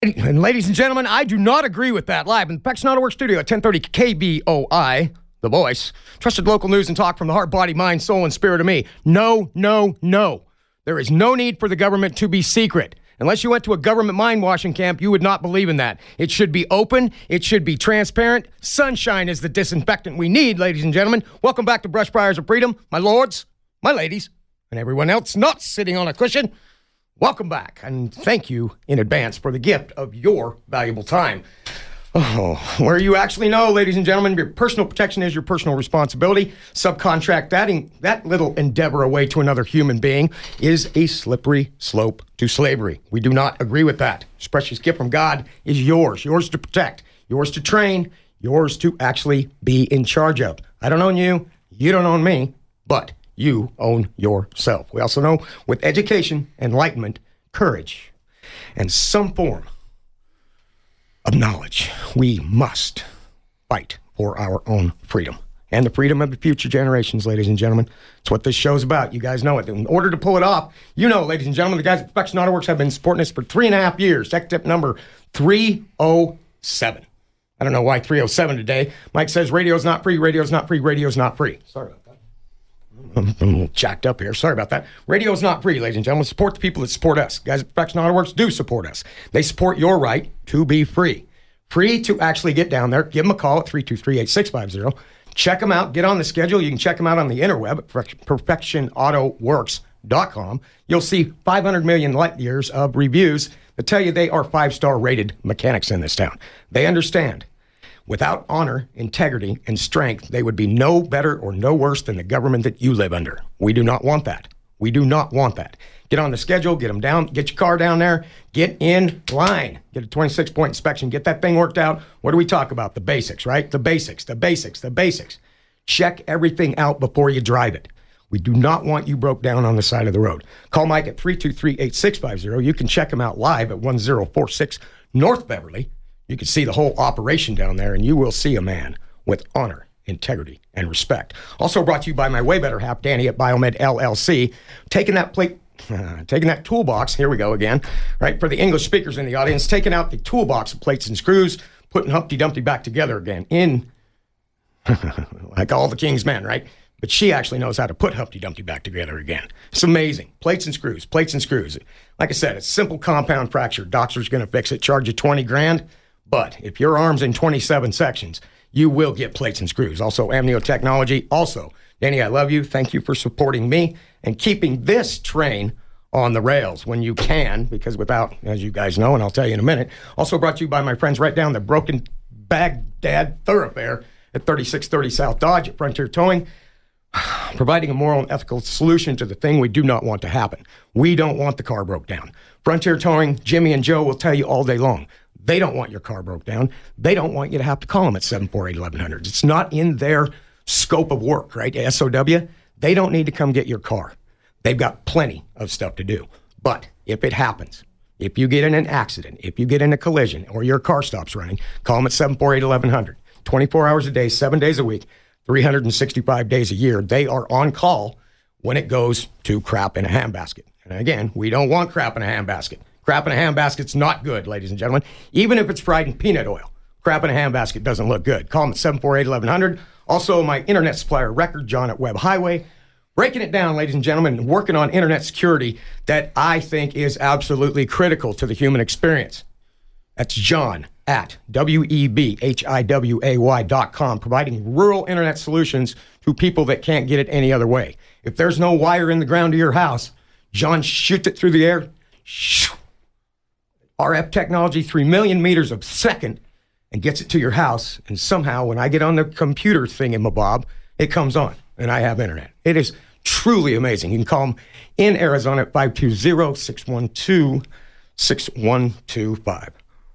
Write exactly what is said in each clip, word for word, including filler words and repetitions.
And ladies and gentlemen, I do not agree with that. Live in the Pex Auto Works studio at ten thirty K B O I, The Voice. Trusted local news and talk from the heart, body, mind, soul, and spirit of me. No, no, no. There is no need for the government to be secret. Unless you went to a government mind-washing camp, you would not believe in that. It should be open. It should be transparent. Sunshine is the disinfectant we need, ladies and gentlemen. Welcome back to Brush Briars of Freedom. My lords, my ladies, and everyone else not sitting on a cushion. Welcome back, and thank you in advance for the gift of your valuable time. Oh, where you actually know, ladies and gentlemen, your personal protection is your personal responsibility. Subcontract that, that little endeavor away to another human being is a slippery slope to slavery. We do not agree with that. This precious gift from God is yours, yours to protect, yours to train, yours to actually be in charge of. I don't own you, you don't own me, but you own yourself. We also know with education, enlightenment, courage, and some form of knowledge, we must fight for our own freedom and the freedom of the future generations, ladies and gentlemen. It's what this show's about. You guys know it. In order to pull it off, you know, ladies and gentlemen, the guys at Perfection Auto Works have been supporting us for three and a half years. Tech tip number three oh seven. I don't know why three oh seven today. Mike says radio's not free, radio's not free, radio's not free. Sorry about that. I'm a little jacked up here. Sorry about that. Radio is not free, ladies and gentlemen. Support the people that support us. Guys at Perfection Auto Works do support us. They support your right to be free. Free to actually get down there. Give them a call at three two three, eight six five zero. Check them out. Get on the schedule. You can check them out on the interweb at perfection auto works dot com. You'll see five hundred million light years of reviews that tell you they are five-star rated mechanics in this town. They understand. Without honor, integrity, and strength, they would be no better or no worse than the government that you live under. We do not want that. We do not want that. Get on the schedule, get them down, get your car down there, get in line, get a twenty-six point inspection, get that thing worked out. What do we talk about? The basics, right? The basics, the basics, the basics. Check everything out before you drive it. We do not want you broke down on the side of the road. Call Mike at three two three, eight six five zero. You can check him out live at one oh four six North Beverly. You can see the whole operation down there, and you will see a man with honor, integrity, and respect. Also brought to you by my way better half, Danny at Biomed L L C. Taking that plate, uh, taking that toolbox, here we go again, right, for the English speakers in the audience, taking out the toolbox of plates and screws, putting Humpty Dumpty back together again in, like all the king's men, right? But she actually knows how to put Humpty Dumpty back together again. It's amazing. Plates and screws, plates and screws. Like I said, it's simple compound fracture. Doctor's going to fix it, charge you twenty grand. But if your arm's in twenty-seven sections, you will get plates and screws. Also, Amnio Technology. Also, Danny, I love you. Thank you for supporting me and keeping this train on the rails when you can, because without, as you guys know, and I'll tell you in a minute, also brought to you by my friends right down the Broken Baghdad Thoroughfare at thirty-six thirty South Dodge at Frontier Towing, providing a moral and ethical solution to the thing we do not want to happen. We don't want the car broke down. Frontier Towing, Jimmy and Joe will tell you all day long. They don't want your car broke down. They don't want you to have to call them at seven four eight, eleven hundred. It's not in their scope of work, right? S O W, they don't need to come get your car. They've got plenty of stuff to do. But if it happens, if you get in an accident, if you get in a collision, or your car stops running, call them at seven four eight, eleven hundred. twenty-four hours a day, seven days a week, three hundred sixty-five days a year. They are on call when it goes to crap in a handbasket. And again, we don't want crap in a handbasket. Crap in a handbasket's not good, ladies and gentlemen. Even if it's fried in peanut oil, crap in a handbasket doesn't look good. Call them at seven four eight, eleven hundred. Also, my internet supplier, Record John at Web Highway. Breaking it down, ladies and gentlemen, working on internet security that I think is absolutely critical to the human experience. That's John at W E B H I W A Y dot com, providing rural internet solutions to people that can't get it any other way. If there's no wire in the ground to your house, John shoots it through the air. Shoo, R F technology, three million meters a second, and gets it to your house. And somehow, when I get on the computer thing in my bob, it comes on, and I have internet. It is truly amazing. You can call them in Arizona at five two zero, six one two, six one two five.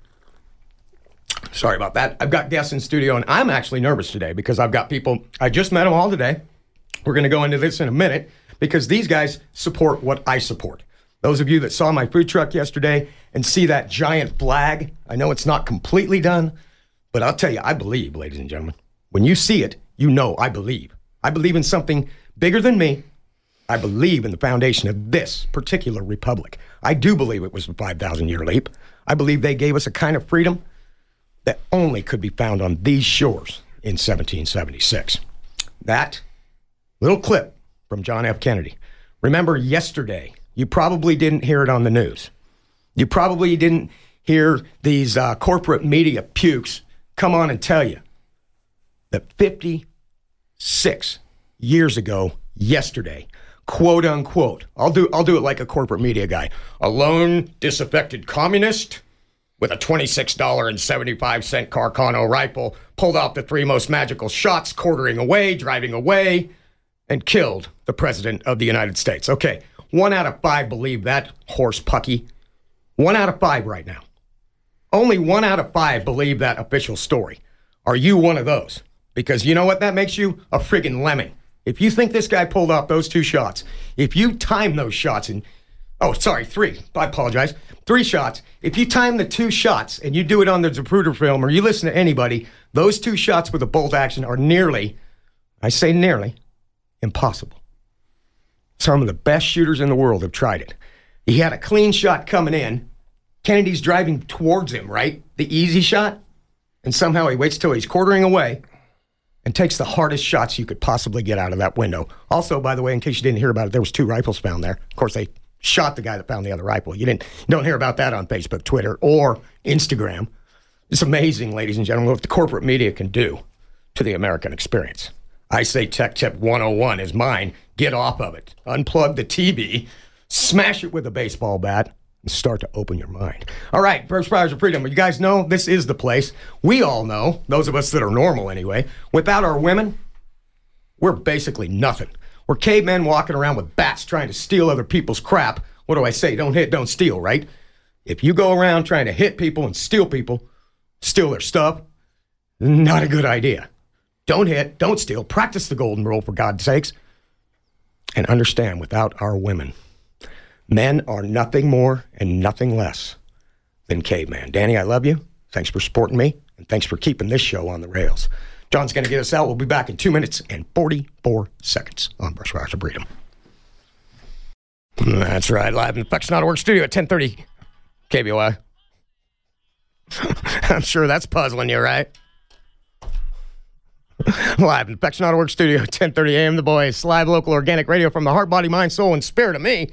Sorry about that. I've got guests in studio, and I'm actually nervous today because I've got people, I just met them all today. We're going to go into this in a minute because these guys support what I support. Those of you that saw my food truck yesterday and see that giant flag, I know it's not completely done, but I'll tell you, I believe, ladies and gentlemen. When you see it, you know I believe. I believe in something bigger than me, I believe in the foundation of this particular republic. I do believe it was a five thousand year leap. I believe they gave us a kind of freedom that only could be found on these shores in seventeen seventy-six. That little clip from John F. Kennedy. Remember yesterday, you probably didn't hear it on the news. You probably didn't hear these uh, corporate media pukes come on and tell you that fifty-six years ago, yesterday, quote unquote, I'll do I'll do it like a corporate media guy, a lone disaffected communist with a twenty-six dollars and seventy-five cent Carcano rifle pulled off the three most magical shots, quartering away, driving away, and killed the President of the United States. Okay, one out of five believe that horse pucky. One out of five right now. Only one out of five believe that official story. Are you one of those? Because you know what? That makes you a friggin' lemming. If you think this guy pulled off those two shots, if you time those shots and, oh, sorry, three, I apologize, three shots. If you time the two shots and you do it on the Zapruder film or you listen to anybody, those two shots with a bolt action are nearly, I say nearly, impossible. Some of the best shooters in the world have tried it. He had a clean shot coming in. Kennedy's driving towards him, right? The easy shot. And somehow he waits till he's quartering away and takes the hardest shots you could possibly get out of that window. Also, by the way, in case you didn't hear about it, there was two rifles found there. Of course, they shot the guy that found the other rifle. You didn't you don't hear about that on Facebook, Twitter, or Instagram. It's amazing, ladies and gentlemen, what the corporate media can do to the American experience. I say Tech Tip one oh one is mine. Get off of it. Unplug the T V, smash it with a baseball bat, and start to open your mind. All right, Brush Fires of Freedom. You guys know this is the place. We all know, those of us that are normal anyway, without our women, we're basically nothing. We're cavemen walking around with bats trying to steal other people's crap. What do I say? Don't hit, don't steal, right? If you go around trying to hit people and steal people, steal their stuff, not a good idea. Don't hit, don't steal. Practice the golden rule, for God's sakes. And understand, without our women, men are nothing more and nothing less than caveman. Danny, I love you. Thanks for supporting me, and thanks for keeping this show on the rails. John's going to get us out. We'll be back in two minutes and forty-four seconds on Brush Fires of Freedom. That's right, live in the Flex Not a Work studio at ten thirty K B O I. I'm sure that's puzzling you, right? Live in the Flex Not a Work studio at ten thirty a.m. The Voice, live local organic radio from the heart, body, mind, soul, and spirit of me.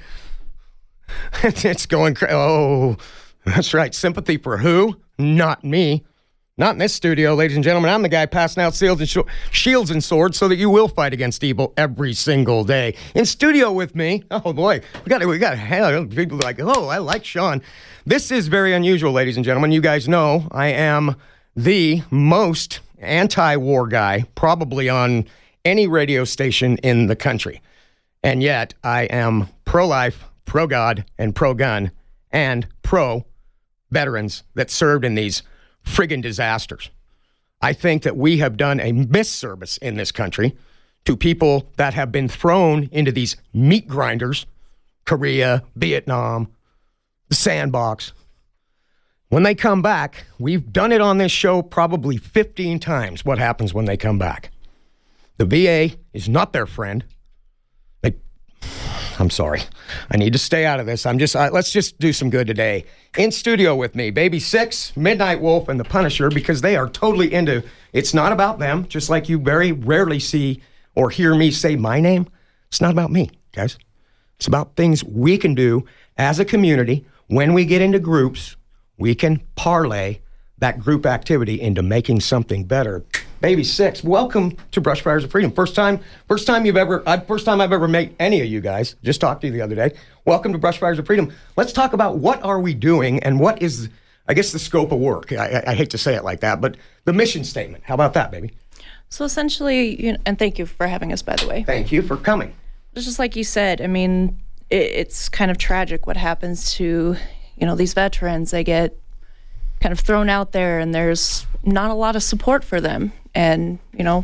It's going crazy. Oh, that's right. Sympathy for who? Not me. Not in this studio, ladies and gentlemen. I'm the guy passing out shields and, sh- shields and swords so that you will fight against evil every single day. In studio with me, oh boy, we got we got people like, oh, I like Sean. This is very unusual, ladies and gentlemen. You guys know I am the most anti-war guy probably on any radio station in the country. And yet I am pro-life, pro-God, and pro-gun, and pro-veterans that served in these friggin' disasters. I think that we have done a misservice in this country to people that have been thrown into these meat grinders, Korea, Vietnam, the sandbox. When they come back, we've done it on this show probably fifteen times, what happens when they come back. The V A is not their friend. They, I'm sorry. I need to stay out of this. I'm just, uh, let's just do some good today. In studio with me, Baby Six, Midnight Wolf, and the Punisher, because they are totally into, it's not about them, just like you very rarely see or hear me say my name. It's not about me, guys. It's about things we can do as a community. When we get into groups, we can parlay that group activity into making something better. Baby Six, welcome to Brush Fires of Freedom. First time, first time you've ever, I, first time I've ever met any of you guys. Just talked to you the other day. Welcome to Brush Fires of Freedom. Let's talk about what are we doing and what is, I guess, the scope of work. I, I, I hate to say it like that, but the mission statement. How about that, baby? So essentially, you know, and thank you for having us, by the way. Thank you for coming. It's just like you said. I mean, it, it's kind of tragic what happens to, you know, these veterans. They get kind of thrown out there and there's not a lot of support for them. And, you know,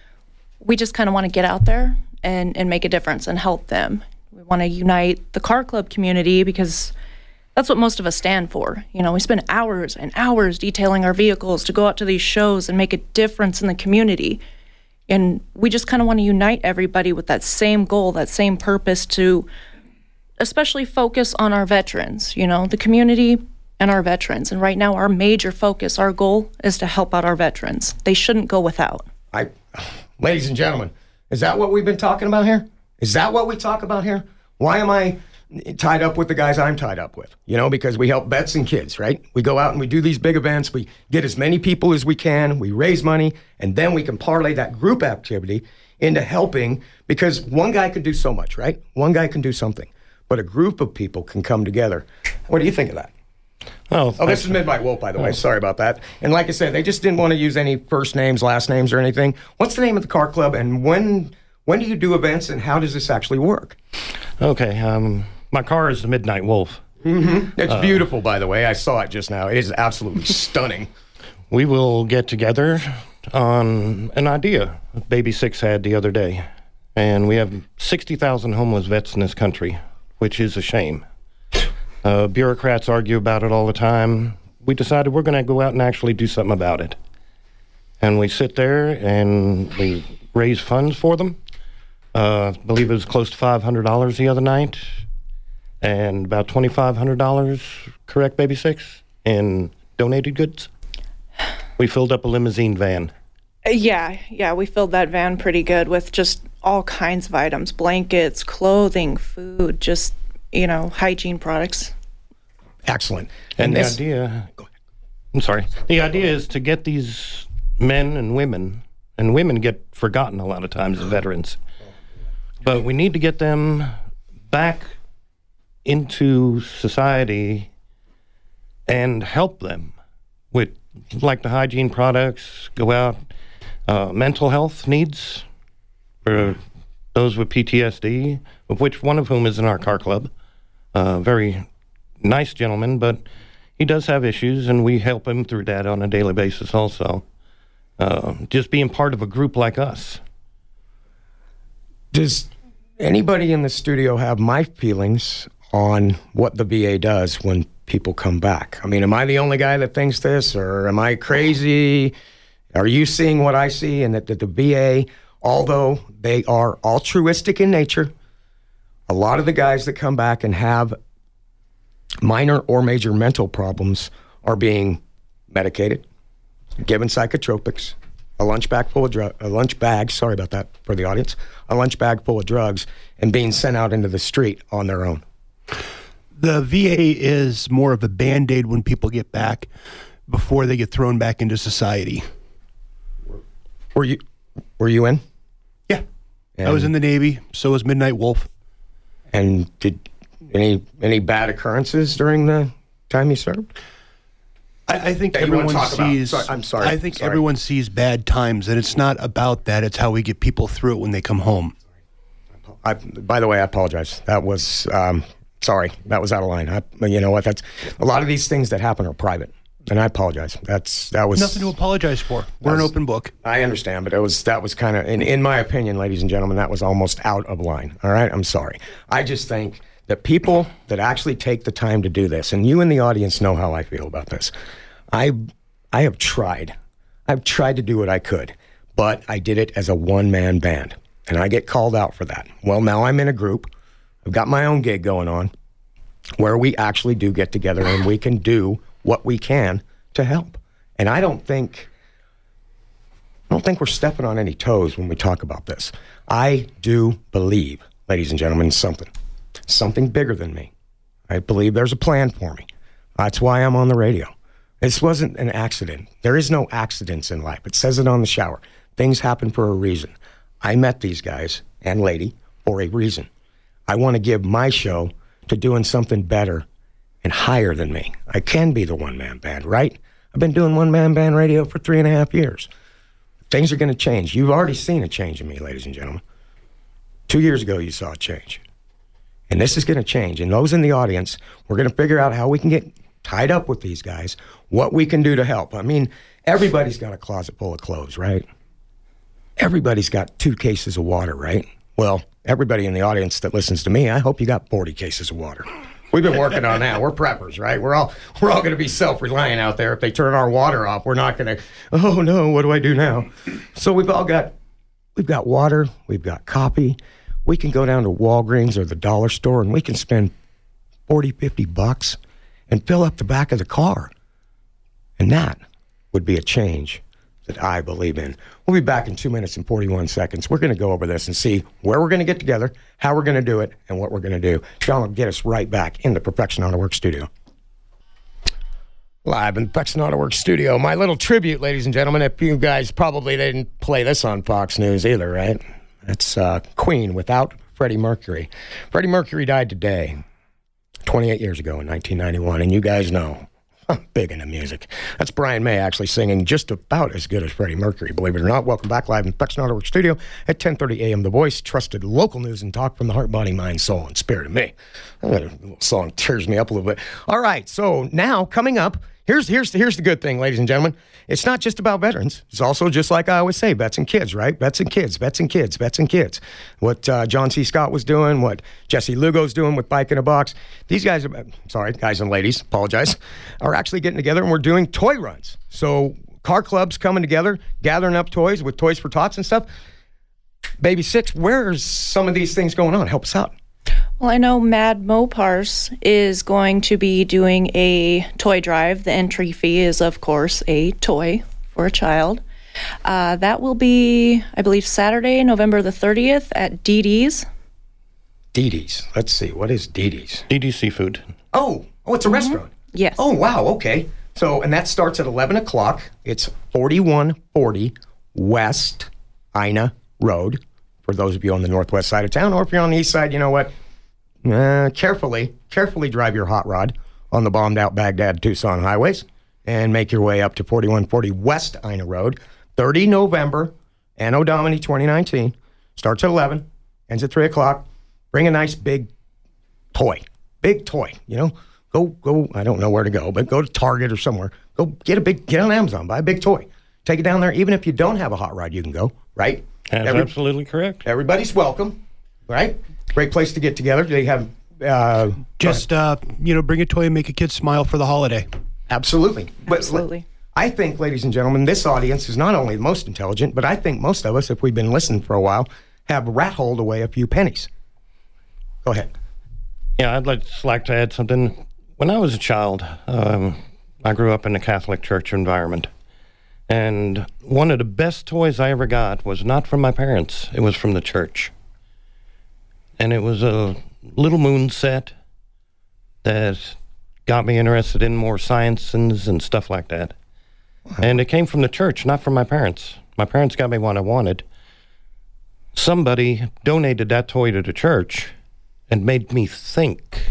we just kind of want to get out there and, and make a difference and help them. We want to unite the car club community because that's what most of us stand for. You know, we spend hours and hours detailing our vehicles to go out to these shows and make a difference in the community. And we just kind of want to unite everybody with that same goal, that same purpose to especially focus on our veterans, you know, the community and our veterans. And right now, our major focus, our goal is to help out our veterans. They shouldn't go without. I, ladies and gentlemen, is that what we've been talking about here? Is that what we talk about here? Why am I tied up with the guys I'm tied up with? You know, because we help vets and kids, right? We go out and we do these big events. We get as many people as we can. We raise money, and then we can parlay that group activity into helping, because one guy can do so much, right? One guy can do something, but a group of people can come together. What do you think of that? Oh, oh, this is Midnight Wolf, by the way. Sorry about that. And like I said, they just didn't want to use any first names, last names, or anything. What's the name of the car club, and when when do you do events, and how does this actually work? Okay, um, my car is the Midnight Wolf. Mm-hmm. It's uh, beautiful, by the way. I saw it just now. It is absolutely stunning. We will get together on an idea Baby Six had the other day. And we have sixty thousand homeless vets in this country, which is a shame. Uh, bureaucrats argue about it all the time. We decided we're going to go out and actually do something about it. And we sit there and we raise funds for them. Uh, I believe it was close to five hundred dollars the other night. And about twenty-five hundred dollars, correct, Baby Six, in donated goods. We filled up a limousine van. Uh, yeah, yeah, we filled that van pretty good with just all kinds of items, blankets, clothing, food, just, you know, hygiene products. Excellent. And, and the this, idea, I'm sorry, the idea is to get these men and women, and women get forgotten a lot of times as veterans, but we need to get them back into society and help them with, like, the hygiene products, go out, uh, mental health needs for those with P T S D, of which one of whom is in our car club. Uh, very nice gentleman, but he does have issues, and we help him through that on a daily basis also. Uh, just being part of a group like us. Does anybody in the studio have my feelings on what the V A does when people come back? I mean, am I the only guy that thinks this, or am I crazy? Are you seeing what I see? And that, that the V A, although they are altruistic in nature, a lot of the guys that come back and have minor or major mental problems are being medicated, given psychotropics, a lunch bag full of drugs, a lunch bag, sorry about that for the audience, a lunch bag full of drugs, and being sent out into the street on their own. The V A is more of a Band-Aid when people get back before they get thrown back into society. Were you were you in? Yeah. And, I was in the Navy, so was Midnight Wolf. And did any any bad occurrences during the time you served? I, I think that everyone sees. Sorry, I'm sorry. I think sorry. everyone sees bad times, and it's not about that. It's how we get people through it when they come home. I, by the way, I apologize. That was um, sorry. That was out of line. I, you know what? That's a lot of these things that happen are private, and I apologize. That's that was nothing to apologize for. We're an open book. I understand, but it was that was kind of, in in my opinion, ladies and gentlemen, that was almost out of line. All right, I'm sorry. I just think that people that actually take the time to do this, and you in the audience know how I feel about this. I I have tried. I've tried to do what I could, but I did it as a one-man band, and I get called out for that. Well, now I'm in a group. I've got my own gig going on where we actually do get together and we can do what we can to help. And I don't think I don't think we're stepping on any toes when we talk about this. I do believe, ladies and gentlemen, in something. Something bigger than me. I believe there's a plan for me. That's why I'm on the radio. This wasn't an accident. There is no accidents in life. It says it on the shower. Things happen for a reason. I met these guys and lady for a reason. I want to give my show to doing something better and higher than me. I can be the one-man band, right? I've been doing one-man band radio for three and a half years. Things are going to change. You've already seen a change in me, ladies and gentlemen. Two years ago, you saw a change. And this is going to change. And those in the audience, we're going to figure out how we can get tied up with these guys, what we can do to help. I mean, everybody's got a closet full of clothes, right? Everybody's got two cases of water, right? Well, everybody in the audience that listens to me, I hope you got forty cases of water. We've been working on that. We're preppers, right? We're all we're all going to be self-reliant out there. If they turn our water off, we're not going to, oh, no, what do I do now? So we've all got We've got water. We've got coffee. We can go down to Walgreens or the dollar store and we can spend forty, fifty bucks and fill up the back of the car. And that would be a change that I believe in. We'll be back in two minutes and forty-one seconds. We're going to go over this and see where we're going to get together, how we're going to do it, and what we're going to do. Sean will get us right back in the Perfection Auto Works studio. Live in the Perfection Auto Works studio. My little tribute, ladies and gentlemen. If you guys probably didn't play this on Fox News either, right? That's uh, Queen without Freddie Mercury. Freddie Mercury died today, twenty-eight years ago in nineteen ninety-one, and you guys know I'm big into music. That's Brian May actually singing just about as good as Freddie Mercury, believe it or not. Welcome back live in the Perfection Auto Works studio at ten thirty a.m. The Voice, trusted local news and talk from the heart, body, mind, soul, and spirit of me. That little song tears me up a little bit. All right, so now coming up, here's here's here's the good thing, ladies and gentlemen. It's not just about veterans. It's also just like I always say, vets and kids, right? Vets and kids, vets and kids, vets and kids. What uh, John C. Scott was doing, what Jesse Lugo's doing with Bike in a Box. These guys, are, sorry, guys and ladies, apologize, are actually getting together and we're doing toy runs. So car clubs coming together, gathering up toys with Toys for Tots and stuff. Baby Six, where's some of these things going on? Help us out. Well, I know Mad Mopars is going to be doing a toy drive. The entry fee is, of course, a toy for a child. Uh, that will be, I believe, Saturday, November the thirtieth at Dee Dee's. Dee Dee's. Let's see. What is Dee Dee's? Dee Dee's Seafood. Oh, oh, it's a mm-hmm. restaurant. Yes. Oh, wow. Okay. So, and that starts at eleven o'clock. It's forty-one forty West Ina Road, for those of you on the northwest side of town, or if you're on the east side, you know what? Uh, carefully, carefully drive your hot rod on the bombed out Baghdad Tucson highways and make your way up to forty-one forty West Ina Road. thirty November, Anno Domini twenty nineteen. Starts at eleven, ends at three o'clock. Bring a nice big toy, big toy, you know. Go, go, I don't know where to go, but go to Target or somewhere. Go get a big, get on Amazon, buy a big toy. Take it down there. Even if you don't have a hot rod, you can go, right? That's Every, absolutely correct. Everybody's welcome, right? Great place to get together. They have uh, just uh, you know, bring a toy and make a kid smile for the holiday. Absolutely, absolutely. But I think, ladies and gentlemen, this audience is not only the most intelligent, but I think most of us, if we've been listening for a while, have rat-holed away a few pennies. Go ahead. Yeah, I'd like, just like to add something. When I was a child, um, I grew up in a Catholic church environment. And one of the best toys I ever got was not from my parents. It was from the church. And it was a little moon set that got me interested in more sciences and stuff like that. Wow. And it came from the church, not from my parents. My parents got me what I wanted. Somebody donated that toy to the church and made me think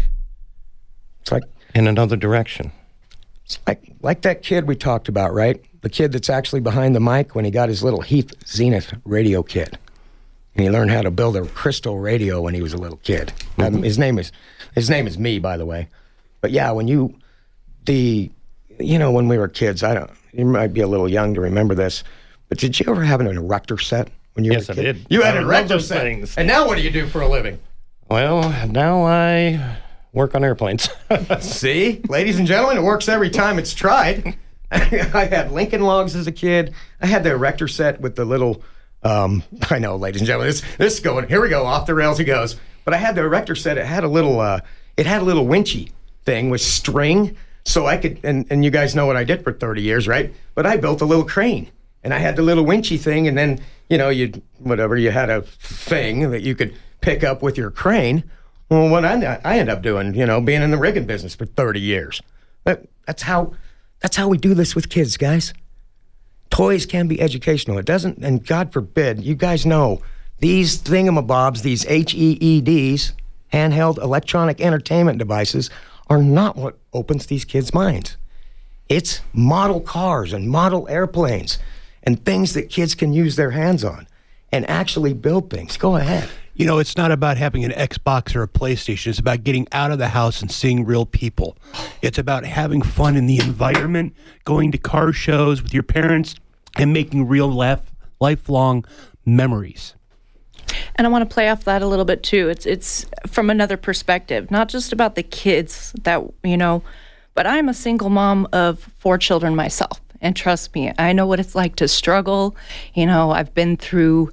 it's like in another direction. It's like like that kid we talked about, right? The kid that's actually behind the mic when he got his little Heath Zenith radio kit. And he learned how to build a crystal radio when he was a little kid. Mm-hmm. Um, his name is his name is me, by the way. But yeah, when you the you know, when we were kids, I don't you might be a little young to remember this, but did you ever have an erector set when you yes, were a kid? Yes, I did. You had I an erector set. Things. And now what do you do for a living? Well, now I work on airplanes. See? Ladies and gentlemen, it works every time it's tried. I had Lincoln Logs as a kid. I had the erector set with the little, um, I know, ladies and gentlemen, this, this is going, here we go, off the rails he goes. But I had the erector set, it had a little, uh, it had a little winchy thing with string, so I could, and, and you guys know what I did for thirty years, right? But I built a little crane, and I had the little winchy thing, and then, you know, you whatever, you had a thing that you could pick up with your crane. Well, what I, I ended up doing, you know, being in the rigging business for thirty years. That, that's how that's how we do this with kids, guys. Toys can be educational. It doesn't, and God forbid, you guys know, these thingamabobs, these H E E Ds, handheld electronic entertainment devices, are not what opens these kids' minds. It's model cars and model airplanes and things that kids can use their hands on and actually build things. Go ahead. You know, it's not about having an Xbox or a PlayStation. It's about getting out of the house and seeing real people. It's about having fun in the environment, going to car shows with your parents, and making real life, lifelong memories. And I want to play off that a little bit, too. It's it's from another perspective, not just about the kids that, you know, but I'm a single mom of four children myself. And trust me, I know what it's like to struggle. You know, I've been through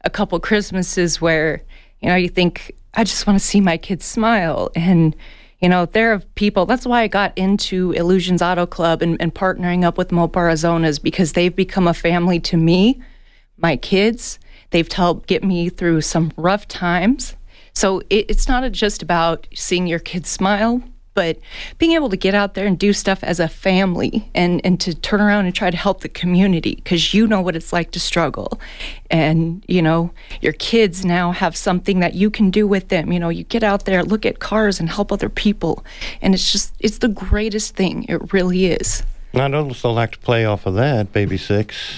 a couple Christmases where, you know, you think, I just want to see my kids smile. And, you know, there are people, that's why I got into Illusions Auto Club and, and partnering up with Mopar Arizonas, because they've become a family to me, my kids. They've helped get me through some rough times. So it, it's not just about seeing your kids smile, but being able to get out there and do stuff as a family and, and to turn around and try to help the community, because you know what it's like to struggle. And, you know, your kids now have something that you can do with them. You know, you get out there, look at cars and help other people. And it's just, it's the greatest thing. It really is. I'd also like to play off of that, Baby Six,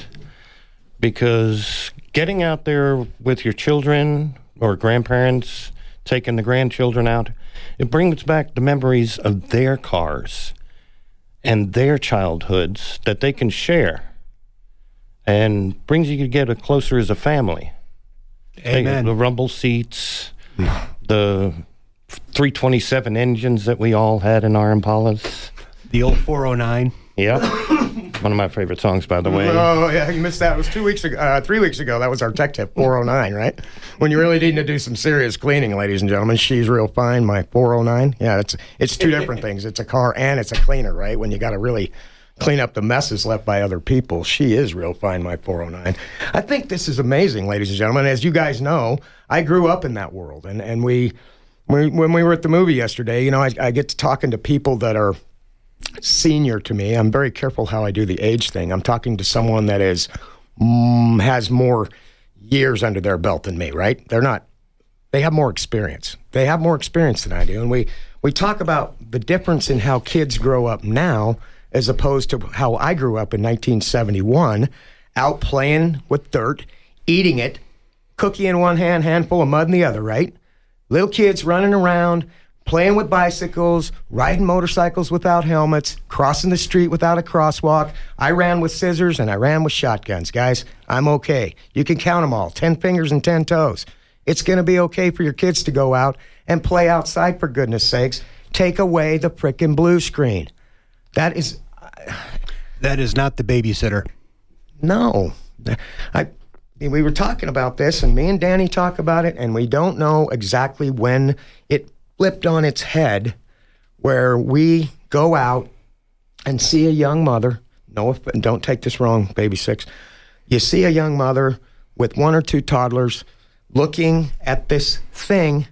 because getting out there with your children or grandparents, taking the grandchildren out, it brings back the memories of their cars and their childhoods that they can share, and brings you together closer as a family. Amen. The rumble seats, the three twenty-seven engines that we all had in our Impalas. The old four oh nine. Yep. One of my favorite songs, by the way. Oh, yeah, you missed that. It was two weeks ago, uh, three weeks ago. That was our tech tip, four oh nine, right? When you really need to do some serious cleaning, ladies and gentlemen. She's real fine, my four oh nine. Yeah, it's it's two different things. It's a car and it's a cleaner, right? When you got to really clean up the messes left by other people. She is real fine, my four oh nine. I think this is amazing, ladies and gentlemen. As you guys know, I grew up in that world. And, and we, we, when we were at the movie yesterday, you know, I, I get to talking to people that are senior to me. I'm very careful how I do the age thing. I'm talking to someone that is mm, has more years under their belt than me, right? They're not, they have more experience. They have more experience than I do. And we, we talk about the difference in how kids grow up now as opposed to how I grew up in nineteen seventy-one, out playing with dirt, eating it, cookie in one hand, handful of mud in the other, right? Little kids running around, playing with bicycles, riding motorcycles without helmets, crossing the street without a crosswalk. I ran with scissors and I ran with shotguns, guys. I'm okay. You can count them all, ten fingers and ten toes. It's going to be okay for your kids to go out and play outside, for goodness sakes. Take away the frickin' blue screen. That is... That is not the babysitter. No. I... We were talking about this, and me and Danny talk about it, and we don't know exactly when it flipped on its head, where we go out and see a young mother. No, don't take this wrong, Baby Six. You see a young mother with one or two toddlers looking at this thing,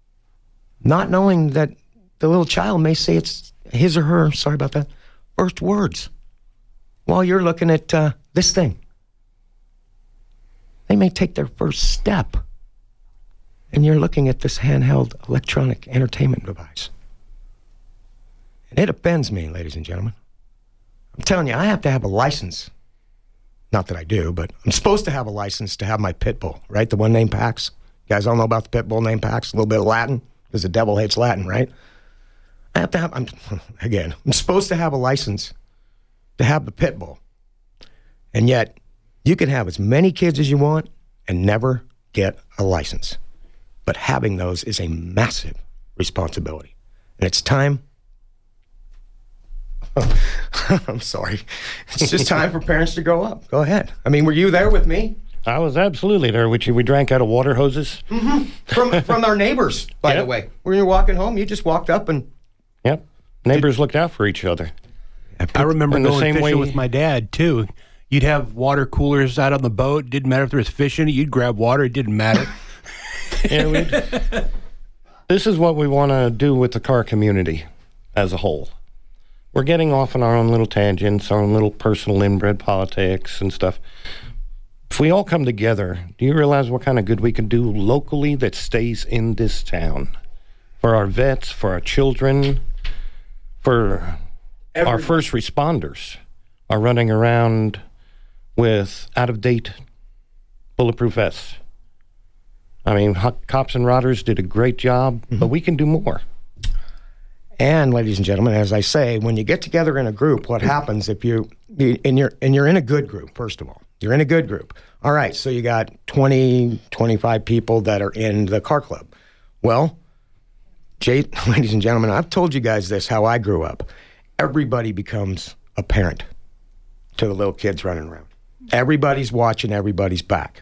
not knowing that the little child may say it's his or her, sorry about that, first words, while you're looking at uh, this thing. They may take their first step, and you're looking at this handheld electronic entertainment device. And it offends me, ladies and gentlemen. I'm telling you, I have to have a license. Not that I do, but I'm supposed to have a license to have my pit bull, right? The one named Pax. You guys all know about the pit bull named Pax, a little bit of Latin, because the devil hates Latin, right? I have to have, I'm, again, I'm supposed to have a license to have the pit bull. And yet, you can have as many kids as you want and never get a license. But having those is a massive responsibility. And it's time. I'm sorry. It's just time for parents to grow up. Go ahead. I mean, were you there with me? I was absolutely there with you. We drank out of water hoses. Mm-hmm. From from our neighbors, by Yep. the way. When you were walking home, you just walked up and... Yep. Neighbors looked out for each other. I remember In the going same fishing way- with my dad, too. You'd have water coolers out on the boat. Didn't matter if there was fish in it. You'd grab water. It didn't matter. Yeah, we, this is what we want to do with the car community as a whole. We're getting off on our own little tangents, our own little personal inbred politics and stuff. If we all come together, do you realize what kind of good we can do locally that stays in this town? For our vets, for our children, for our first responders are running around with out-of-date bulletproof vests. I mean, ho- Cops and Rodders did a great job, mm-hmm. but we can do more. And, ladies and gentlemen, as I say, when you get together in a group, what happens if you, you and you're and you're in a good group, first of all. You're in a good group. All right, so you got twenty, twenty-five people that are in the car club. Well, Jay, ladies and gentlemen, I've told you guys this, how I grew up. Everybody becomes a parent to the little kids running around. Everybody's watching everybody's back.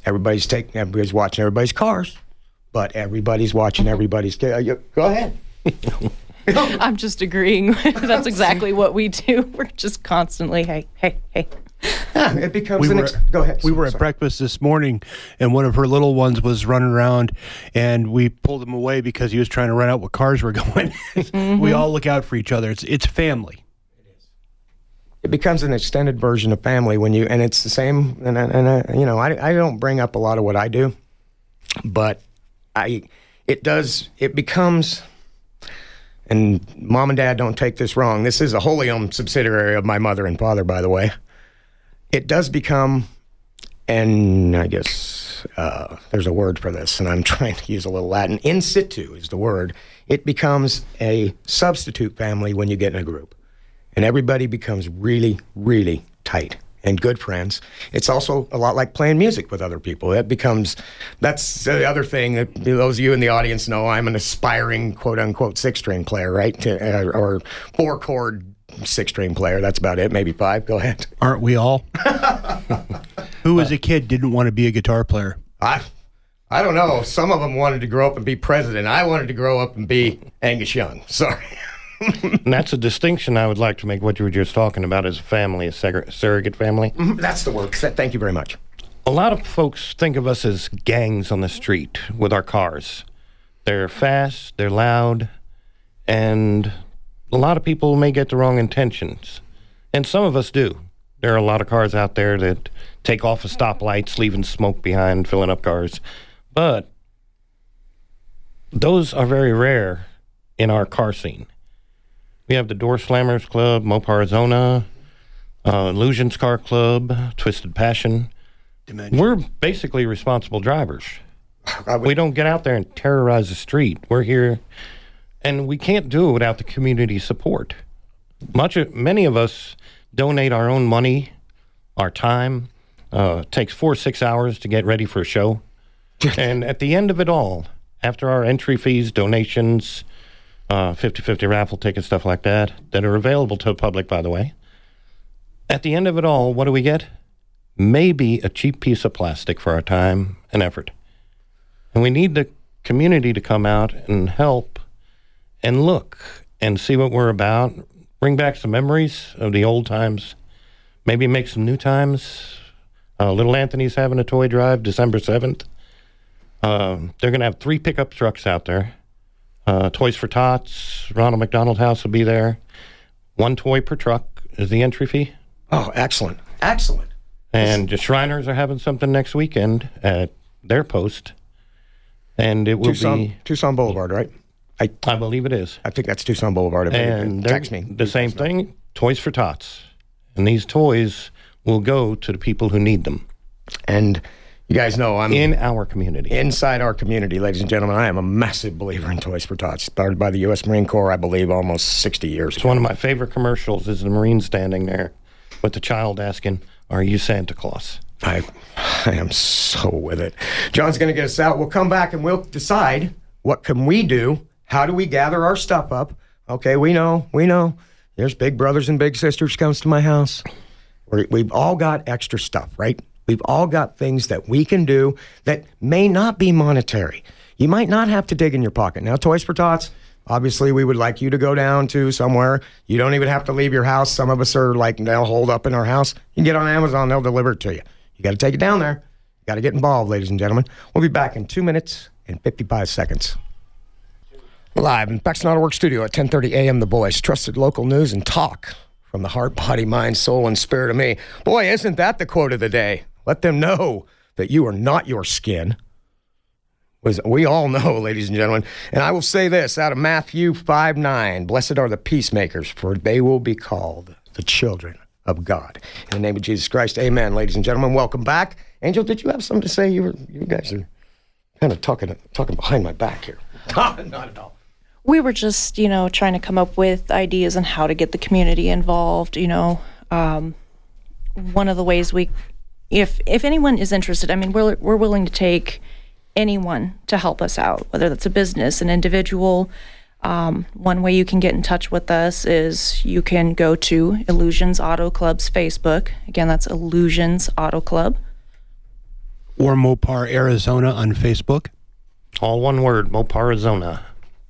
everybody's taking, everybody's watching everybody's cars, but everybody's watching everybody's. Go ahead. I'm just agreeing. That's exactly what we do. We're just constantly, hey, hey, hey. Yeah, it becomes We an were, ex- go ahead. we were at Sorry. breakfast this morning, and one of her little ones was running around, and we pulled him away because he was trying to run out what cars were going. Mm-hmm. We all look out for each other. It's it's family. It becomes an extended version of family when you, and it's the same. And, I- and I, you know, I, I don't bring up a lot of what I do, but I, it does, it becomes, and mom and dad don't take this wrong. This is a wholly owned subsidiary of my mother and father, by the way. It does become, and I guess uh, there's a word for this, and I'm trying to use a little Latin. In situ is the word. It becomes a substitute family when you get in a group. And everybody becomes really, really tight and good friends. It's also a lot like playing music with other people. It becomes, that's the other thing that those of you in the audience know. I'm an aspiring, quote unquote, six string player, right? To, uh, or four chord six string player. That's about it. Maybe five. Go ahead. Aren't we all? Who as a kid didn't want to be a guitar player? I, I don't know. Some of them wanted to grow up and be president. I wanted to grow up and be Angus Young. Sorry. And that's a distinction I would like to make. What you were just talking about as a family, a sur- surrogate family. Mm-hmm. That's the word. Thank you very much. A lot of folks think of us as gangs on the street with our cars. They're fast, they're loud, and a lot of people may get the wrong intentions. And some of us do. There are a lot of cars out there that take off of stoplights, leaving smoke behind, filling up cars. But those are very rare in our car scene. We have the Door Slammers Club, Mopar Arizona, uh, Illusions Car Club, Twisted Passion. Dimension. We're basically responsible drivers. I would- We don't get out there and terrorize the street. We're here, and we can't do it without the community support. Much of, many of us donate our own money, our time. Uh, it takes four or six hours to get ready for a show. And at the end of it all, after our entry fees, donations, uh, fifty-fifty raffle tickets, stuff like that, that are available to the public, by the way, at the end of it all, what do we get? Maybe a cheap piece of plastic for our time and effort. And we need the community to come out and help and look and see what we're about, bring back some memories of the old times, maybe make some new times. Uh, Little Anthony's having a toy drive December seventh. Uh, they're going to have three pickup trucks out there. Uh, Toys for Tots, Ronald McDonald House will be there. One toy per truck is the entry fee. Oh, excellent. Excellent. And the Shriners are having something next weekend at their post. And it will Tucson, be, Tucson Boulevard, right? I I believe it is. I think that's Tucson Boulevard. If And anybody- they're text me. the same thing, Toys for Tots. And these toys will go to the people who need them And you guys know I'm in our community. inside our community, ladies and gentlemen. I am a massive believer in Toys for Tots. Started by the U S Marine Corps, I believe, almost sixty years It's ago. one of my favorite commercials is the Marine standing there with the child asking, "Are you Santa Claus?" I, I am so with it. John's going to get us out. We'll come back and we'll decide what can we do. How do we gather our stuff up? Okay, we know, we know. There's big brothers and big sisters comes to my house. We're, we've all got extra stuff, right? We've all got things that we can do that may not be monetary. You might not have to dig in your pocket. Now, Toys for Tots, obviously, we would like you to go down to somewhere. You don't even have to leave your house. Some of us are like, they'll hold up in our house. You can get on Amazon, they'll deliver it to you. You got to take it down there. You got to get involved, ladies and gentlemen. We'll be back in two minutes and fifty-five seconds. Live in Paxton Auto Works studio at ten thirty a.m. The Voice. Trusted local news and talk from the heart, body, mind, soul, and spirit of me. Boy, isn't that the quote of the day? Let them know that you are not your skin. Was we all know, ladies and gentlemen. And I will say this out of Matthew five nine, blessed are the peacemakers, for they will be called the children of God. In the name of Jesus Christ, amen, ladies and gentlemen. Welcome back. Angel, did you have something to say? You were, you guys are kind of talking, talking behind my back here. Not at all. We were just, you know, trying to come up with ideas on how to get the community involved. You know, um, one of the ways we, if if anyone is interested, I mean, we're we're willing to take anyone to help us out, whether that's a business, an individual. Um, one way you can get in touch with us is you can go to Illusions Auto Club's Facebook. Again, that's Illusions Auto Club. or Mopar Arizona on Facebook. All one word, Mopar Arizona.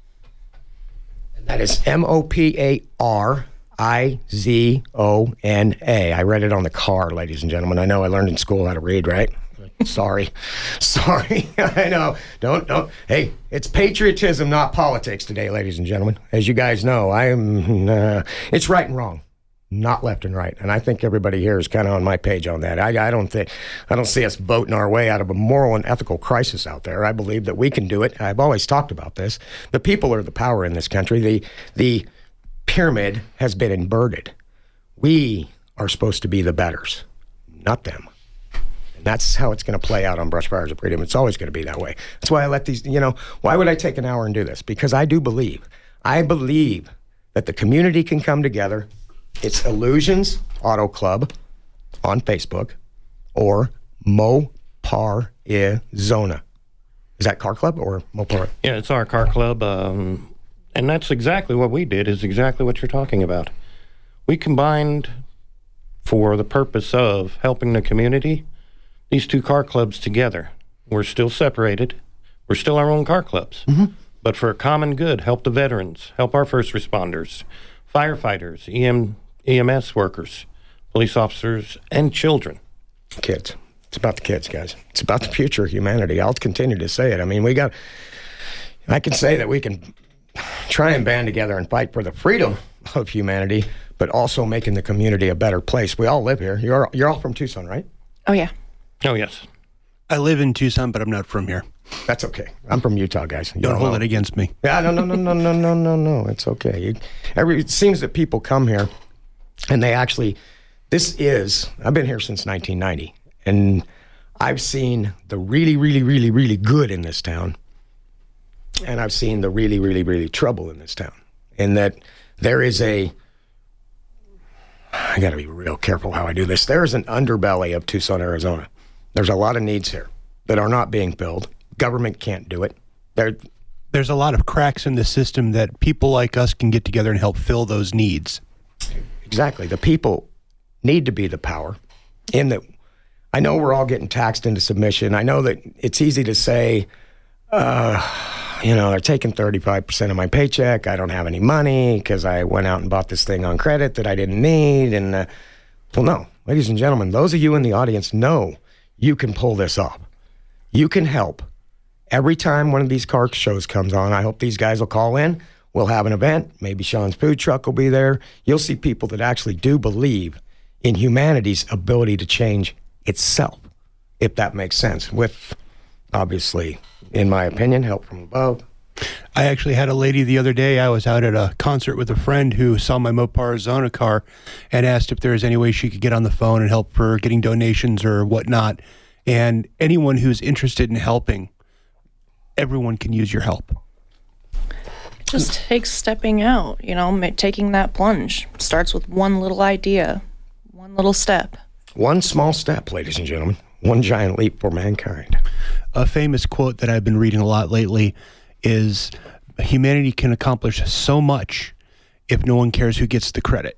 That is M O P A R I Z O N A. I read it on the car, ladies and gentlemen. I know I learned in school how to read, right? Sorry. Sorry. I know. Don't, don't. Hey, it's patriotism, not politics today, ladies and gentlemen. As you guys know, I am, uh, it's right and wrong, not left and right. And I think everybody here is kind of on my page on that. I, I don't think, I don't see us voting our way out of a moral and ethical crisis out there. I believe that we can do it. I've always talked about this. The people are the power in this country. The, the pyramid has been inverted. We are supposed to be the betters, not them. And that's how it's going to play out on Brush Fires of Freedom. It's always going to be that way. That's why I let these, you know, why would I take an hour and do this? Because I do believe, I believe that the community can come together. It's Illusions Auto Club on Facebook or Mopar Arizona. Is that car club or Mopar? Yeah, it's our car club. Um, and that's exactly what we did, is exactly what you're talking about. We combined for the purpose of helping the community, these two car clubs together. We're still separated. We're still our own car clubs. Mm-hmm. But for a common good, help the veterans, help our first responders, firefighters, E M, E M S workers, police officers, and children. Kids. It's about the kids, guys. It's about the future of humanity. I'll continue to say it. I mean, we got, I can say that we can try and band together and fight for the freedom of humanity, but also making the community a better place. We all live here. You're, you're all from Tucson, right? Oh, yeah. Oh, yes. I live in Tucson, but I'm not from here. That's okay. I'm from Utah, guys. You Don't hold know. it against me. Yeah, no, no, no, no, no, no, no, no. It's okay. You, every, it seems that people come here and they actually, this is, I've been here since nineteen ninety, and I've seen the really, really, really, really good in this town, and I've seen the really, really, really trouble in this town. In that there is a, I got to be real careful how I do this. There is an underbelly of Tucson, Arizona. There's a lot of needs here that are not being filled. Government can't do it. There, There's a lot of cracks in the system that people like us can get together and help fill those needs. Exactly. The people need to be the power. In that, I know we're all getting taxed into submission. I know that it's easy to say, uh, you know, they're taking thirty-five percent of my paycheck. I don't have any money because I went out and bought this thing on credit that I didn't need. And, uh, well, no. Ladies and gentlemen, those of you in the audience know you can pull this off. You can help. Every time one of these car shows comes on, I hope these guys will call in. We'll have an event. Maybe Sean's food truck will be there. You'll see people that actually do believe in humanity's ability to change itself, if that makes sense, with, obviously, in my opinion, help from above. I actually had a lady the other day. I was out at a concert with a friend who saw my Mopar Arizona car and asked if there was any way she could get on the phone and help her getting donations or whatnot. And anyone who's interested in helping, everyone can use your help. Just takes stepping out, you know, ma- taking that plunge. Starts with one little idea, one little step. One small step, ladies and gentlemen. One giant leap for mankind. A famous quote that I've been reading a lot lately is, humanity can accomplish so much if no one cares who gets the credit.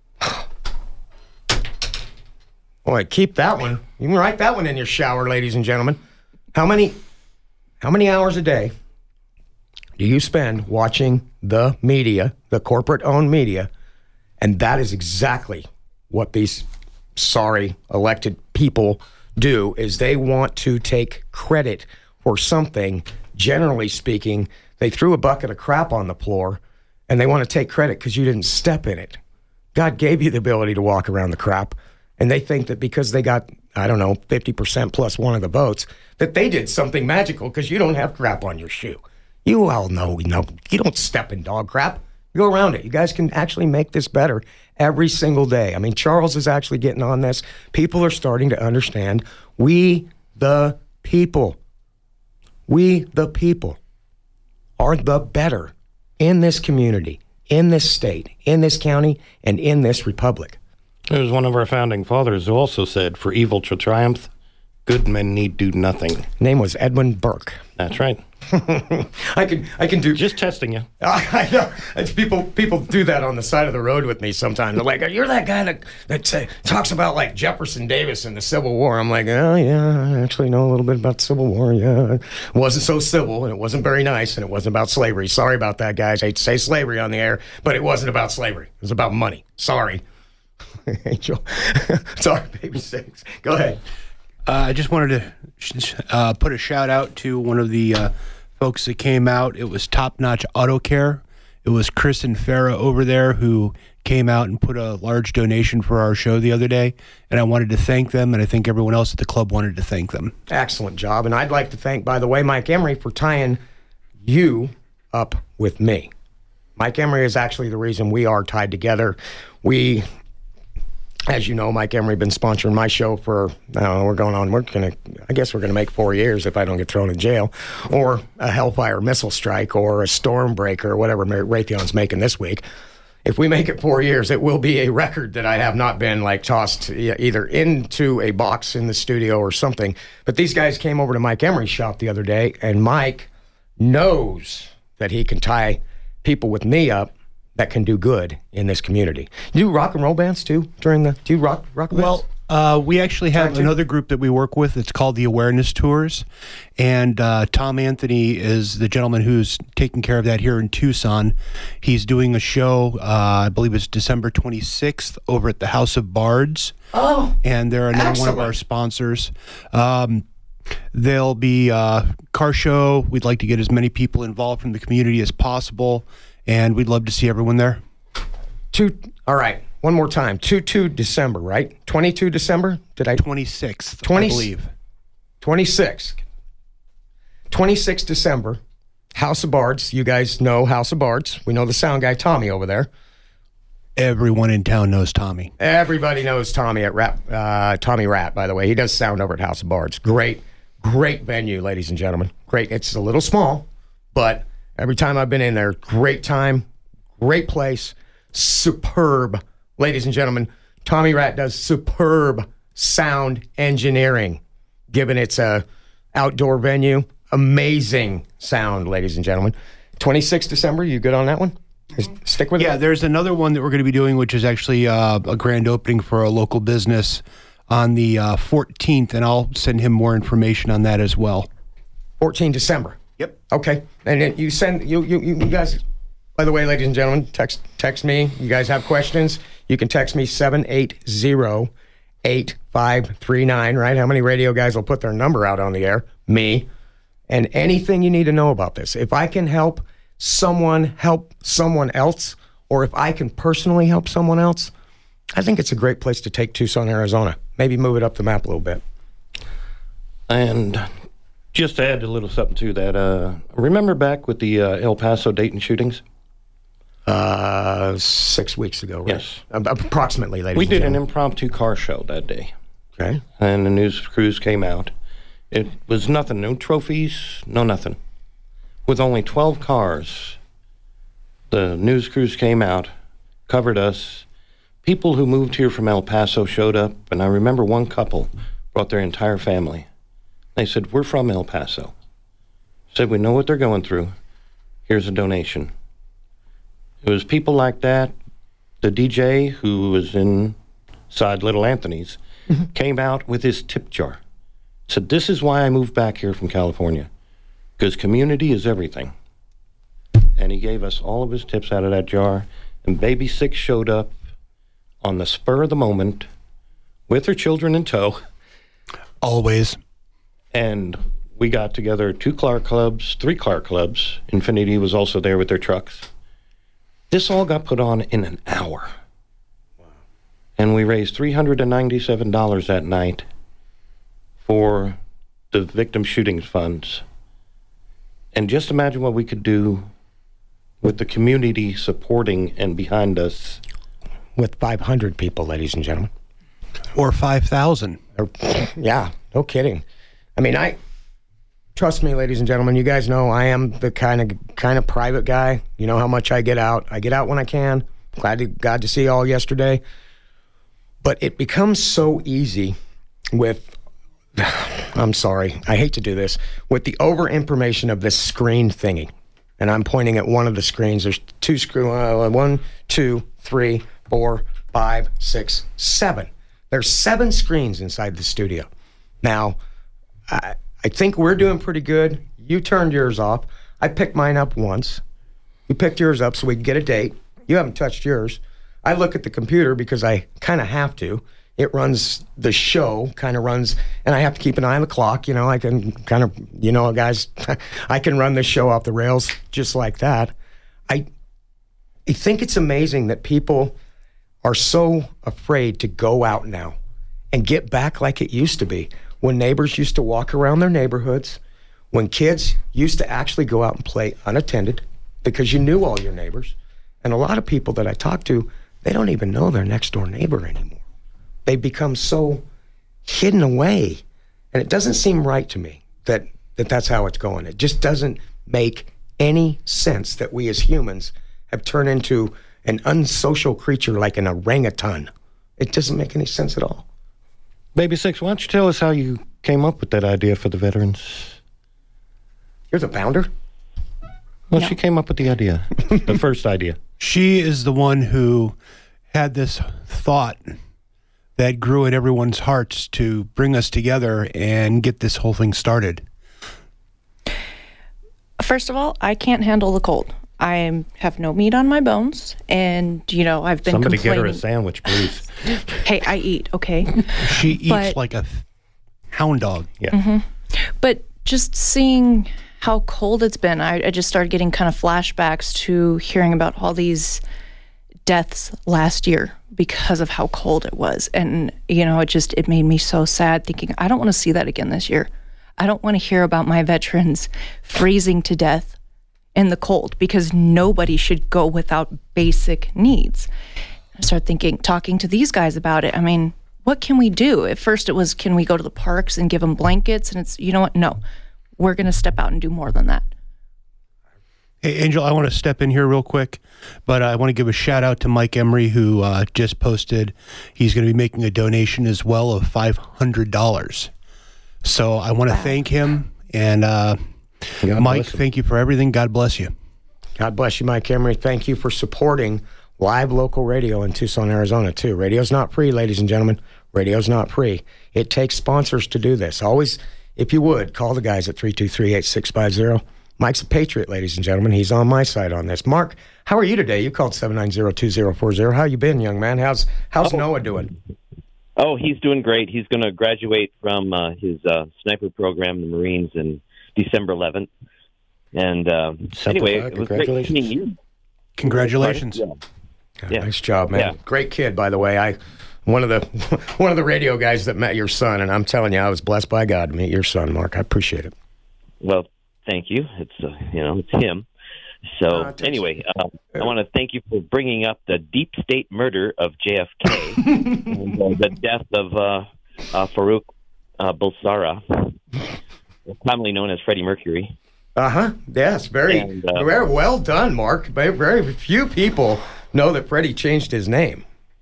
Boy, keep that one. You can write that one in your shower, ladies and gentlemen. How many, how many hours a day do you spend watching the media, the corporate-owned media? And that is exactly what these sorry elected people do, is they want to take credit for something. Generally speaking, they threw a bucket of crap on the floor, and they want to take credit because you didn't step in it. God gave you the ability to walk around the crap, and they think that because they got, I don't know, fifty percent plus one of the votes, that they did something magical because you don't have crap on your shoe. You all know, you know, you don't step in dog crap. You go around it. You guys can actually make this better every single day. I mean, Charles is actually getting on this. People are starting to understand we, the people, we, the people, are the better in this community, in this state, in this county, and in this republic. It was one of our founding fathers who also said, for evil to triumph, Good men need do nothing. Name was Edwin Burke. That's right. I can I can do Just testing you. I know. It's people people do that on the side of the road with me sometimes. They're like, "You're that guy that that uh, talks about like Jefferson Davis and the Civil War." I'm like, "Oh yeah, I actually know a little bit about the Civil War. Yeah, it wasn't so civil, and it wasn't very nice, and it wasn't about slavery. Sorry about that, guys. I hate to say slavery on the air, but it wasn't about slavery. It was about money. Sorry." Angel, sorry, baby six. Go ahead. Uh, I just wanted to uh, put a shout out to one of the uh, folks that came out. It was Top Notch Auto Care. It was Chris and Farah over there who came out and put a large donation for our show the other day. And I wanted to thank them, and I think everyone else at the club wanted to thank them. Excellent job. And I'd like to thank, by the way, Mike Emery for tying you up with me. Mike Emery is actually the reason we are tied together. We... As you know, Mike Emery been sponsoring my show for, I don't know, we're going on, we're going to, I guess we're going to make four years if I don't get thrown in jail, or a Hellfire missile strike, or a storm breaker, or whatever Raytheon's making this week. If we make it four years, it will be a record that I have not been, like, tossed either into a box in the studio or something. But these guys came over to Mike Emery's shop the other day, and Mike knows that he can tie people with me up that can do good in this community. You do rock and roll bands too during the, do you rock, rock bands? Well, uh, we actually have another group that we work with. It's called the Awareness Tours. And uh, Tom Anthony is the gentleman who's taking care of that here in Tucson. He's doing a show, uh, I believe it's December twenty-sixth, over at the House of Bards. Oh, And they're another excellent. one of our sponsors. Um, there'll be a car show. We'd like to get as many people involved from the community as possible. And we'd love to see everyone there. Two, all right, one more time. two two December, right? twenty-two December? Did I? twenty-sixth, twenty I believe. twenty-sixth. twenty-sixth December, House of Bards. You guys know House of Bards. We know the sound guy, Tommy, over there. Everyone in town knows Tommy. Everybody knows Tommy at Rat, uh, Tommy Rat, by the way. He does sound over at House of Bards. Great, great venue, ladies and gentlemen. Great. It's a little small, but every time I've been in there, great time, great place, superb. Ladies and gentlemen, Tommy Rat does superb sound engineering, given it's a outdoor venue. Amazing sound, ladies and gentlemen. twenty-sixth December, you good on that one? Stick with Yeah, it. there's another one that we're going to be doing, which is actually uh, a grand opening for a local business on the uh, fourteenth, and I'll send him more information on that as well. fourteenth December. Yep. Okay, and then you send you you you guys. By the way, ladies and gentlemen, text text me. You guys have questions? You can text me seven eight zero, eight five three nine. Right? How many radio guys will put their number out on the air? Me. And anything you need to know about this. If I can help someone help someone else, or if I can personally help someone else, I think it's a great place to take Tucson, Arizona. Maybe move it up the map a little bit. And just to add a little something to that, uh, remember back with the uh, El Paso Dayton shootings? Uh, six weeks ago, right? Yes. A- approximately, ladies We and did an gentlemen. impromptu car show that day, Okay. and the news crews came out. It was nothing, no trophies, no nothing. With only twelve cars, the news crews came out, covered us. People who moved here from El Paso showed up, and I remember one couple brought their entire family. They said, "We're from El Paso." Said, "We know what they're going through. Here's a donation." It was people like that. The D J who was inside Little Anthony's came out with his tip jar. Said, "This is why I moved back here from California, because community is everything." And he gave us all of his tips out of that jar. And Baby Six showed up on the spur of the moment with her children in tow. Always. And we got together two Clark clubs, three Clark clubs. Infinity was also there with their trucks. This all got put on in an hour. And we raised three hundred ninety-seven dollars that night for the victim shootings funds. And just imagine what we could do with the community supporting and behind us. With five hundred people, ladies and gentlemen. Or five thousand. Or, yeah, no kidding. I mean, I trust me, ladies and gentlemen. You guys know I am the kind of kind of private guy. You know how much I get out. I get out when I can. Glad to God to see you all yesterday. But it becomes so easy with I'm sorry, I hate to do this, with the over information of this screen thingy. And I'm pointing at one of the screens. There's two screw, uh, one, two, three, four, five, six, seven. There's seven screens inside the studio. Now, I, I think we're doing pretty good. You turned yours off. I picked mine up once. You picked yours up so we could get a date. You haven't touched yours. I look at the computer because I kind of have to. It runs the show, kind of runs, and I have to keep an eye on the clock. You know, I can kind of, you know, guys, I can run this show off the rails just like that. I, I think it's amazing that people are so afraid to go out now and get back like it used to be, when neighbors used to walk around their neighborhoods, when kids used to actually go out and play unattended because you knew all your neighbors. And a lot of people that I talk to, they don't even know their next door neighbor anymore. They become so hidden away. And it doesn't seem right to me that, that that's how it's going. It just doesn't make any sense that we as humans have turned into an unsocial creature like an orangutan. It doesn't make any sense at all. Baby Six, why don't you tell us how you came up with that idea for the veterans? You're the founder? Well, No. she came up with the idea, the first idea. She is the one who had this thought that grew in everyone's hearts to bring us together and get this whole thing started. First of all, I can't handle the cold. I am, have no meat on my bones, and you know I've been Somebody get her complaining. a sandwich, please. Hey, I eat, okay? She eats But- like a th- hound dog. Yeah. But just seeing how cold it's been, I, I just started getting kind of flashbacks to hearing about all these deaths last year because of how cold it was. And, you know, it just, it made me so sad thinking, I don't want to see that again this year. I don't want to hear about my veterans freezing to death in the cold, because nobody should go without basic needs. I started thinking, talking to these guys about it. I mean, what can we do? At first it was, can we go to the parks and give them blankets? And it's, you know what? No, we're going to step out and do more than that. Hey, Angel, I want to step in here real quick, but I want to give a shout out to Mike Emery, who uh, just posted he's going to be making a donation as well of five hundred dollars. So I want to thank him. And uh, God Mike, bless him. thank you for everything. God bless you. God bless you, Mike Emery. Thank you for supporting live local radio in Tucson, Arizona, too. Radio's not free, ladies and gentlemen. Radio's not free. It takes sponsors to do this. Always, if you would, call the guys at three two three, eight six five zero. Mike's a patriot, ladies and gentlemen. He's on my side on this. Mark, how are you today? You called seven nine zero, two zero four zero. How you been, young man? How's how's Oh. Noah doing? Oh, he's doing great. He's going to graduate from uh, his uh, sniper program in the Marines in December eleventh. And uh, Simple anyway, fact, it was great congratulations. meeting you. Congratulations. Yeah. Yeah, Yeah. Nice job, man. Yeah. Great kid, by the way. I one of the one of the radio guys that met your son, and I'm telling you, I was blessed by God to meet your son, Mark. I appreciate it. Well, thank you. It's uh, you know, it's him. So Uh, it's- anyway, uh, I want to thank you for bringing up the deep state murder of J F K and uh, the death of uh, uh, Farouk uh, Bulsara, commonly known as Freddie Mercury. Uh huh. Yes, very, And, uh, very well done, Mark. Very, very few people know that Freddie changed his name.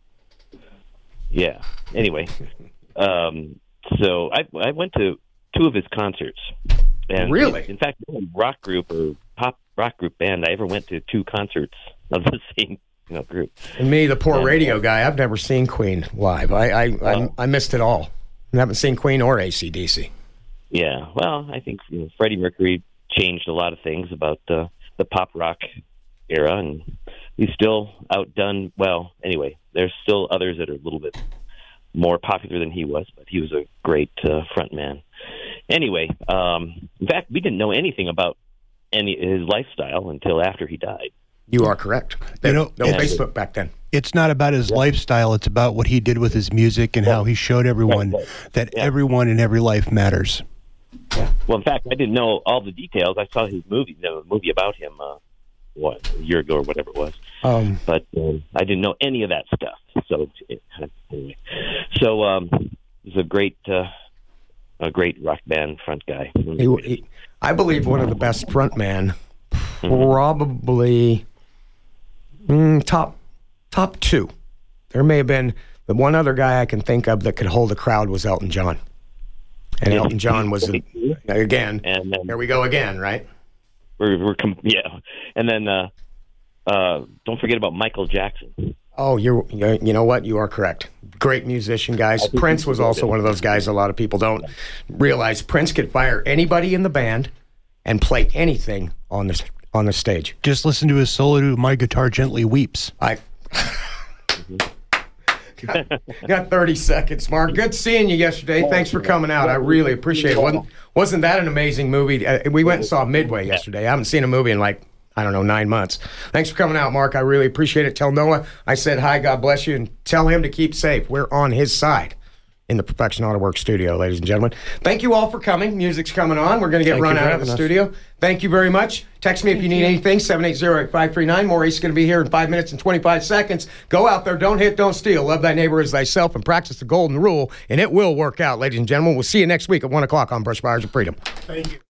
Yeah. Anyway, um, so I I went to two of his concerts. And Really? In fact, no rock group or pop rock group band I ever went to two concerts of the same you know, group. And me, the poor Yeah. radio guy, I've never seen Queen live. I, I, I, Oh. I missed it all. I haven't seen Queen or A C D C. Yeah. Well, I think you know, Freddie Mercury changed a lot of things about uh, the pop rock era, and he's still outdone. Well, anyway, there's still others that are a little bit more popular than he was, but he was a great uh, front man. Anyway, um, in fact, we didn't know anything about any his lifestyle until after he died. You are correct. There- know, no it's- Facebook back then. It's not about his lifestyle. It's about what he did with his music and how he showed everyone Right, right. that Yeah. everyone in every life matters. Well, in fact, I didn't know all the details. I saw his movie, the movie about him, uh, what a year ago or whatever it was. Um, But um, I didn't know any of that stuff. So it, anyway, so um, he's a great, uh, a great rock band front guy. he, he, I believe one of the best frontman, probably mm, top top two. There may have been the one other guy I can think of that could hold a crowd was Elton John. And Elton John was, a, again, And then there we go again, right? we're, we're com- yeah. And then uh, uh, don't forget about Michael Jackson. Oh, you're, you know what? You are correct. Great musician, guys. Prince was also one of those guys a lot of people don't realize. Prince could fire anybody in the band and play anything on the, on the stage. Just listen to his solo to My Guitar Gently Weeps. I got, got thirty seconds, Mark. Good seeing you yesterday. Thanks for coming out. I really appreciate it. Wasn't, wasn't that an amazing movie? Uh, we went and saw Midway yesterday. I haven't seen a movie in like, I don't know, nine months. Thanks for coming out, Mark. I really appreciate it. Tell Noah I said hi, God bless you, and tell him to keep safe. We're on his side in the Perfection Auto Works studio, ladies and gentlemen. Thank you all for coming. Music's coming on. We're going to get Thank run you for out of the having us. studio. Thank you very much. Text me if you need anything, seven eight zero, eight five three nine. Maurice is going to be here in five minutes and twenty-five seconds. Go out there. Don't hit, don't steal. Love thy neighbor as thyself and practice the golden rule, and it will work out, ladies and gentlemen. We'll see you next week at one o'clock on Brush Fires of Freedom. Thank you.